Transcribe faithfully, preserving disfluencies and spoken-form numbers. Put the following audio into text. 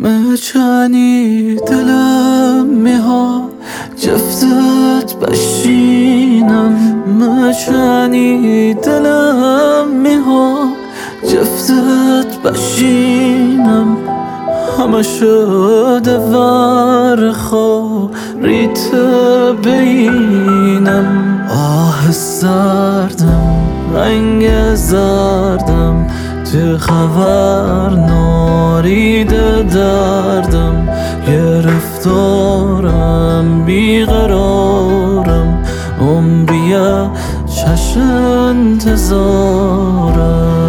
مچانی دلم میها جفتت بشینم، مچانی دلم میها جفتت بشینم، همه شده ور خاریت بینم. آه سردم رنگ زردم تو خبر ناریده دردم، گرفتارم بیقرارم، عمریه چشم انتظارم.